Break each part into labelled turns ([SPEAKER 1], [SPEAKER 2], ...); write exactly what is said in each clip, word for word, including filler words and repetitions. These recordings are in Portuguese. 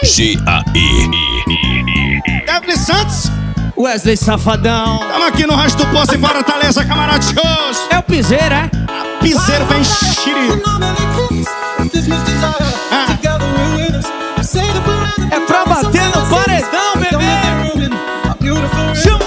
[SPEAKER 1] G A I.
[SPEAKER 2] Gabriel Santos,
[SPEAKER 3] Wesley Safadão.
[SPEAKER 2] tamo aqui no Rádio do Poço em Fortaleza, camarada shows.
[SPEAKER 3] É o piseiro, é?
[SPEAKER 2] Piseiro vem xiri. Ah.
[SPEAKER 3] É pra bater no paredão, bebê. Chama.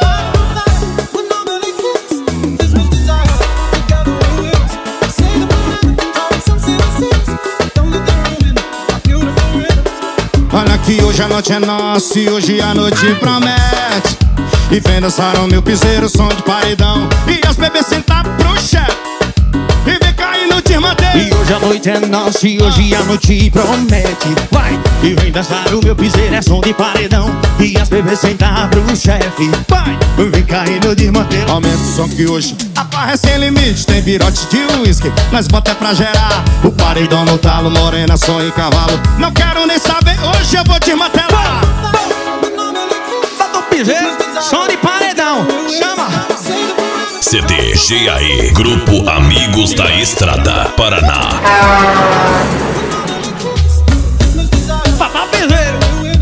[SPEAKER 2] Olha que hoje a noite é nossa e hoje a noite promete. E vem dançar o meu piseiro, som de paredão. E as bebês sentar pro chefe e vem cair no desmanteiro.
[SPEAKER 3] E hoje a noite é nossa e hoje a noite promete. Vai! E vem dançar o meu piseiro, é som de paredão. E as bebês sentar pro chefe. Vai! Vem cair no desmanteiro.
[SPEAKER 2] Aumenta o som que hoje a barra é sem limite. Tem virote de uísque, nós bota é pra gerar. O paredão no talo, morena, som e cavalo. Não quero nem saber, hoje eu vou desmantelar.
[SPEAKER 3] Bota o piseiro, som de paredão. Chama!
[SPEAKER 1] C D G A I, Grupo Amigos da Estrada, Paraná.
[SPEAKER 3] Bota o piseiro.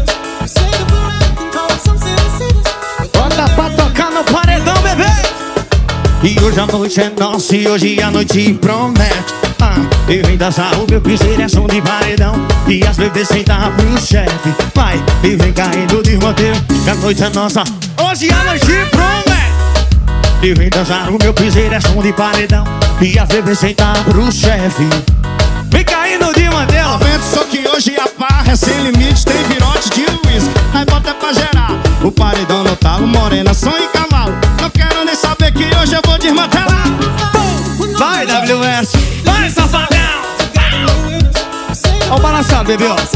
[SPEAKER 3] Bota pra tocar no paredão, bebê. E hoje a noite é nossa e hoje a noite promete. Ah, e vem dançar o meu piseiro, é som de paredão. E as bebês sentar pro chefe. Vai, e vem caindo de roteiro. Que a noite é nossa, hoje a noite promete. E vem dançar o meu piseiro, é som de paredão. E as bebês sentar pro chefe. Vem caindo de mantel.
[SPEAKER 2] Aumenta o som que hoje a barra é sem limite. Tem virote de uísque, aí bota é pra gerar. O paredão no talo, morena, som e cavalo. Não quero nem saber que hoje eu vou desmantelar.
[SPEAKER 3] Vai, W S, vai, safadão. Ó o balançado, bebê, ó.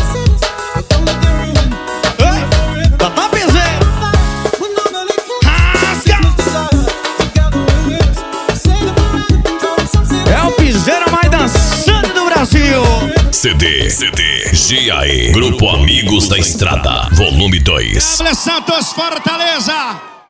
[SPEAKER 3] Ei, bota o piseiro. Rasga. É o piseiro mais dançante do Brasil.
[SPEAKER 1] C D, C D G A I, Grupo Amigos da Estrada, volume dois.
[SPEAKER 2] Gabriel Santos, Fortaleza.